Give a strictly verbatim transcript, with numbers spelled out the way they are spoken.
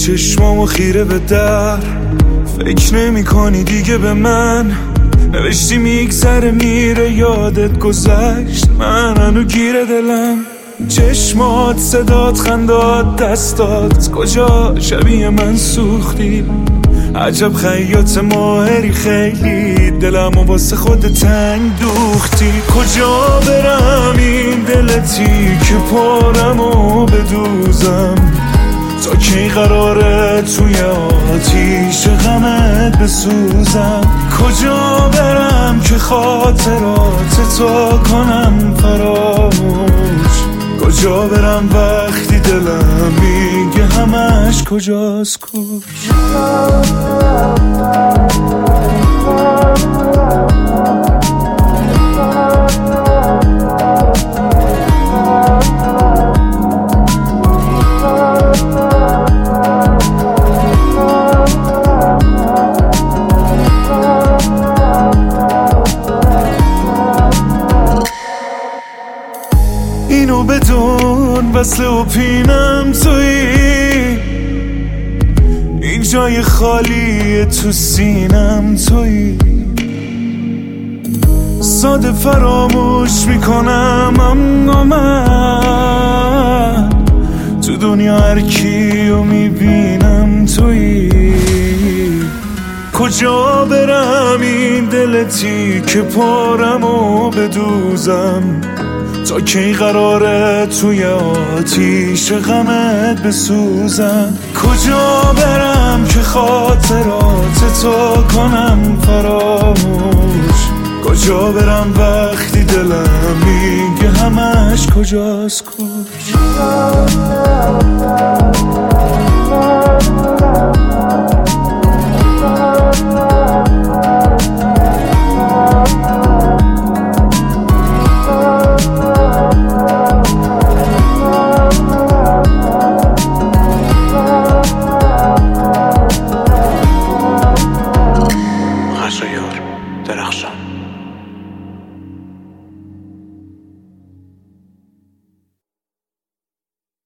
چشمامو خیره به در، فکر نمی کنی دیگه به من. نوشتی میگذره میره یادت گذشت، من هنو گیره دلم. چشمات، صدات، خندات، دستات، کجا شبیه من سوختی. عجب خیاط ماهری، خیلی دلمو واسه خود تنگ دوختی. کجا برم این دلتی که پارمو بدوزم، تا کی قراره توی آتیش غمت بسوزم. کجا برم که خاطرات تا کنم فراموش، کجا برم وقتی دلم میگه همش کجاست کوش. اینو بدون وصله و پینم تویی، این جای خالی تو سینم تویی. ساده فراموش میکنم اما من تو دنیا هر کیو میبینم تویی. کجا برم این دلتی که پارمو بدوزم، تا کی قراره توی آتیش غمت بسوزم. کجا برم که خاطرات تو کنم فراموش، کجا برم وقتی دلم میگه همش کجاست کوش.